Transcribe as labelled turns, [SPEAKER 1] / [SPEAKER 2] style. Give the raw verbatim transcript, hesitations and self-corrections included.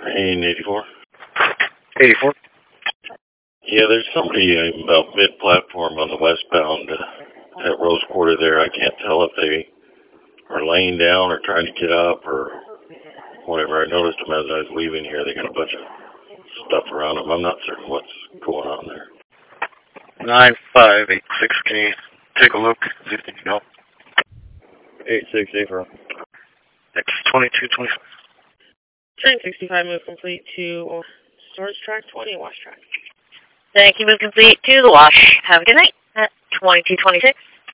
[SPEAKER 1] Main eighty-four.
[SPEAKER 2] eighty-four?
[SPEAKER 1] Yeah, there's somebody about mid-platform on the westbound uh, at Rose Quarter there. I can't tell if they are laying down or trying to get up or whatever. I noticed them as I was leaving here. They got a bunch of stuff around them. I'm not certain what's going on there.
[SPEAKER 2] nine five eight six, can you take a look? See if you can help.
[SPEAKER 3] eight six eight four.
[SPEAKER 2] Next twenty-two twenty-five.
[SPEAKER 4] Train sixty-five, move complete to storage track twenty, wash track.
[SPEAKER 5] Thank you, move complete to the wash. Have a good night at twenty-two twenty-six.